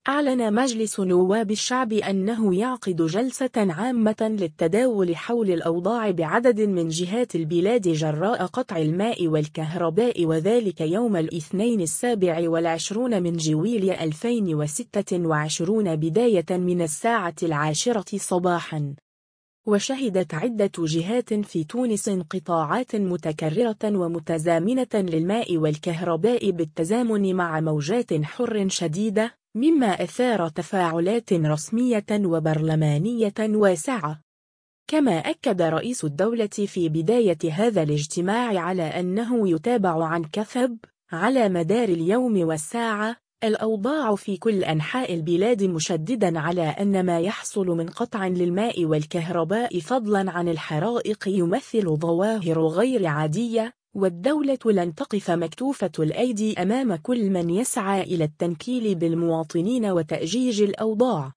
أعلن مجلس نواب الشعب أنه يعقد جلسة عامة للتداول حول الأوضاع بعدد من جهات البلاد جراء قطع الماء والكهرباء، وذلك يوم الاثنين 27 من جويلية 2026 بداية من 10:10 صباحا. وشهدت عدة جهات في تونس انقطاعات متكررة ومتزامنة للماء والكهرباء بالتزامن مع موجات حر شديدة، مما أثار تفاعلات رسمية وبرلمانية واسعة. كما أكد رئيس الدولة في بداية هذا الاجتماع على أنه يتابع عن كثب على مدار اليوم والساعة الأوضاع في كل أنحاء البلاد، مشددا على أن ما يحصل من قطع للماء والكهرباء فضلا عن الحرائق يمثل ظواهر غير عادية، والدولة لن تقف مكتوفة الأيدي أمام كل من يسعى إلى التنكيل بالمواطنين وتأجيج الأوضاع.